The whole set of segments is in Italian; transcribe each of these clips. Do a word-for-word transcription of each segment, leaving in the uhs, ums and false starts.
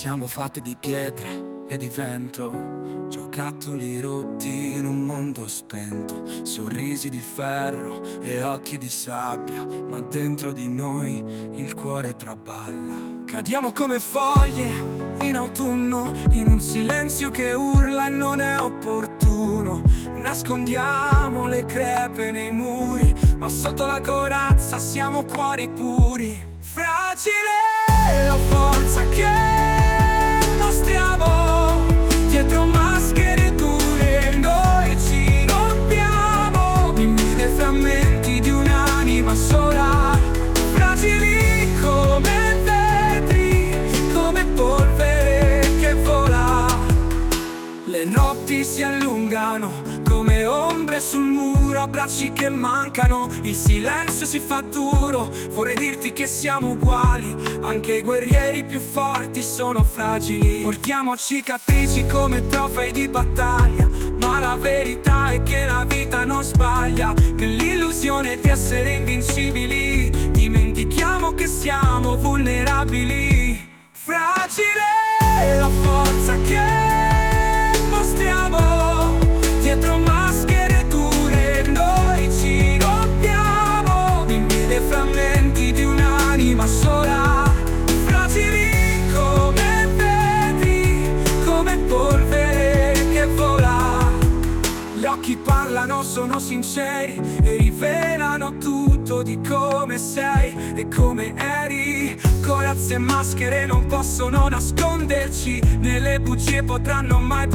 Siamo fatti di pietre e di vento, giocattoli rotti in un mondo spento, sorrisi di ferro e occhi di sabbia, ma dentro di noi il cuore traballa. Cadiamo come foglie in autunno, in un silenzio che urla e non è opportuno. Nascondiamo le crepe nei muri, ma sotto la corazza siamo cuori puri. Fragile la forza che mostriamo dietro maschere dure, noi ci rompiamo in mille frammenti di un'anima sola. Fragili come vetri, come polvere che vola. Le notti si allungano come ombre sul muro, abbracci che mancano, il silenzio si fa duro. Vorrei dirti che siamo uguali, anche i guerrieri più forti sono fragili. Portiamo cicatrici come trofei di battaglia, ma la verità è che la vita non sbaglia. Nell'illusione di essere invincibili, dimentichiamo che siamo vulnerabili. Fragile la forza che mostriamo dietro maschere dure, noi ci rompiamo in mille frammenti di un'anima sola. Fragili come vetri, come polvere che vola. Gli occhi parlano, sono sinceri e rivelano tutto di come sei e come eri. Corazze e maschere non possono nasconderci, nelle bugie potranno mai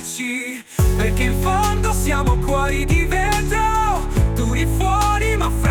proteggerci, perché in fondo siamo cuori di vetro, duri fuori ma freddi